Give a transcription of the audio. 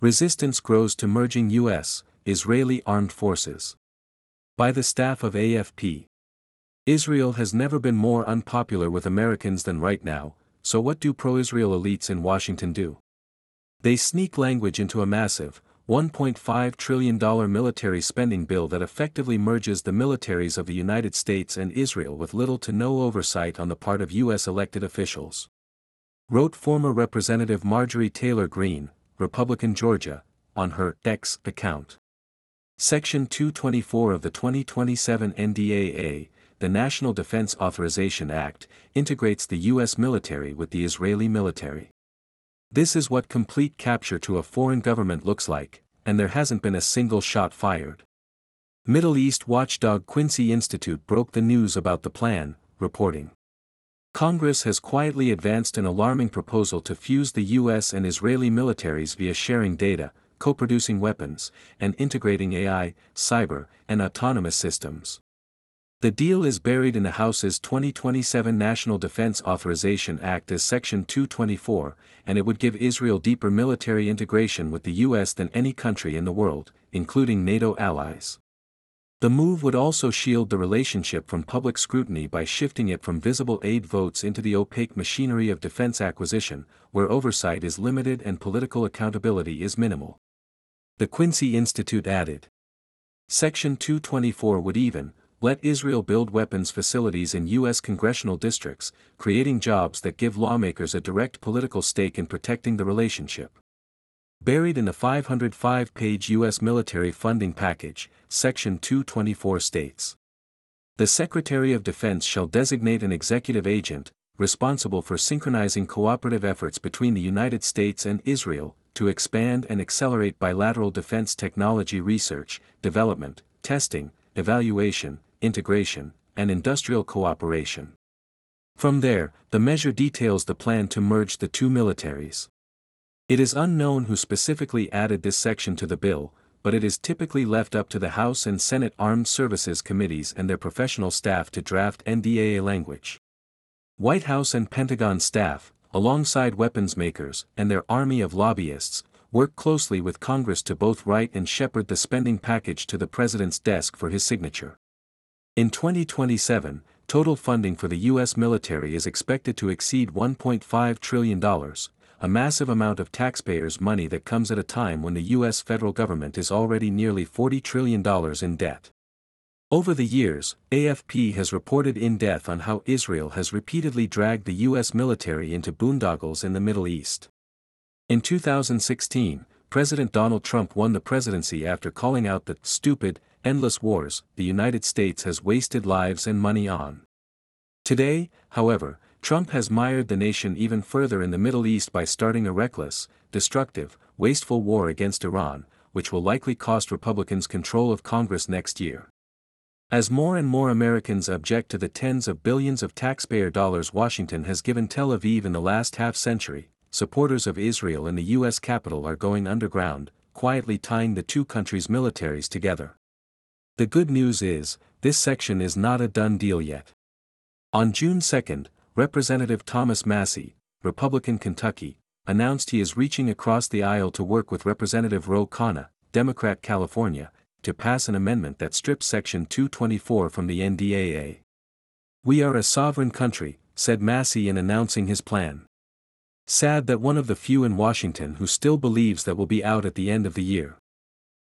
Resistance grows to merging U.S., Israeli armed forces. By the staff of AFP. Israel has never been more unpopular with Americans than right now, so what do pro-Israel elites in Washington do? They sneak language into a massive, $1.5 trillion military spending bill that effectively merges the militaries of the United States and Israel with little to no oversight on the part of U.S. elected officials. Wrote former Representative Marjorie Taylor Greene, Republican Georgia, on her X account. Section 224 of the 2027 NDAA, the National Defense Authorization Act, integrates the U.S. military with the Israeli military. This is what complete capture to a foreign government looks like, and there hasn't been a single shot fired. Middle East watchdog Quincy Institute broke the news about the plan, reporting. Congress has quietly advanced an alarming proposal to fuse the U.S. and Israeli militaries via sharing data, co-producing weapons, and integrating AI, cyber, and autonomous systems. The deal is buried in the House's 2027 National Defense Authorization Act as Section 224, and it would give Israel deeper military integration with the U.S. than any country in the world, including NATO allies. The move would also shield the relationship from public scrutiny by shifting it from visible aid votes into the opaque machinery of defense acquisition, where oversight is limited and political accountability is minimal. The Quincy Institute added. Section 224 would even let Israel build weapons facilities in U.S. congressional districts, creating jobs that give lawmakers a direct political stake in protecting the relationship. Buried in the 505-page U.S. military funding package, Section 224 states. The Secretary of Defense shall designate an executive agent, responsible for synchronizing cooperative efforts between the United States and Israel, to expand and accelerate bilateral defense technology research, development, testing, evaluation, integration, and industrial cooperation. From there, the measure details the plan to merge the two militaries. It is unknown who specifically added this section to the bill, but it is typically left up to the House and Senate Armed Services Committees and their professional staff to draft NDAA language. White House and Pentagon staff, alongside weapons makers and their army of lobbyists, work closely with Congress to both write and shepherd the spending package to the President's desk for his signature. In 2027, total funding for the U.S. military is expected to exceed $1.5 trillion, a massive amount of taxpayers' money that comes at a time when the U.S. federal government is already nearly $40 trillion in debt. Over the years, AFP has reported in depth on how Israel has repeatedly dragged the U.S. military into boondoggles in the Middle East. In 2016, President Donald Trump won the presidency after calling out the stupid, endless wars the United States has wasted lives and money on. Today, however, Trump has mired the nation even further in the Middle East by starting a reckless, destructive, wasteful war against Iran, which will likely cost Republicans control of Congress next year. As more and more Americans object to the tens of billions of taxpayer dollars Washington has given Tel Aviv in the last half-century, supporters of Israel in the U.S. Capitol are going underground, quietly tying the two countries' militaries together. The good news is, this section is not a done deal yet. On June 2, Representative Thomas Massie, Republican Kentucky, announced he is reaching across the aisle to work with Representative Ro Khanna, Democrat California, to pass an amendment that strips Section 224 from the NDAA. "We are a sovereign country," said Massie in announcing his plan. Sad that one of the few in Washington who still believes that will be out at the end of the year.